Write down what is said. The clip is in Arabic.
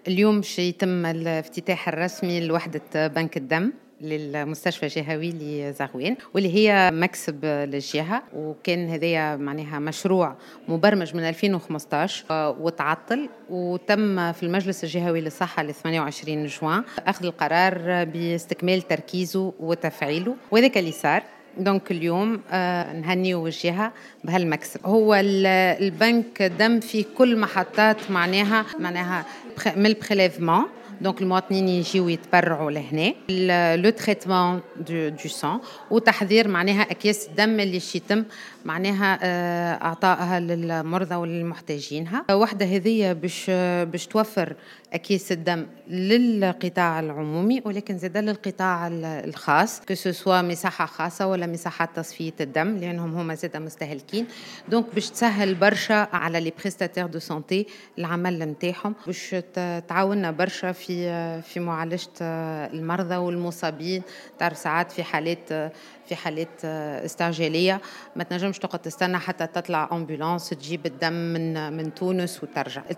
اليوم يتم الافتتاح الرسمي لوحدة بنك الدم للمستشفى الجهوي لزغوان، واللي هي مكسب للجهة، وكان هذايا معناها مشروع مبرمج من 2015 وتعطل، وتم في المجلس الجهوي للصحة ل 28 جوان أخذ القرار باستكمال تركيزه وتفعيله، وذلك اللي صار. دونك اليوم نهنيو الجهة بهالمكسب. هو البنك دم في كل محطات معناها من البريليفمون، دونك المواطنين يجيو يتبرعوا لهنا، لو تريتمون دو سان، وتحضير معناها اكياس الدم اللي يتم معناها اعطائها للمرضى والمحتاجينها. وحده هذه باش توفر اكياس الدم للقطاع العمومي، ولكن زاد للقطاع الخاص، كسوسوا مساحه خاصه ولا مساحات تصفيه الدم، لانهم هما زاد مستهلكين. دونك باش تسهل برشا على لي بريستاتير دو سانتي العمل نتاعهم، باش تعاوننا برشا في معالجه المرضى والمصابين. تعرف ساعات في حالات استعجاليه ما تنجمش تقعد تستنى حتى تطلع امبولانس تجيب الدم من تونس وترجع.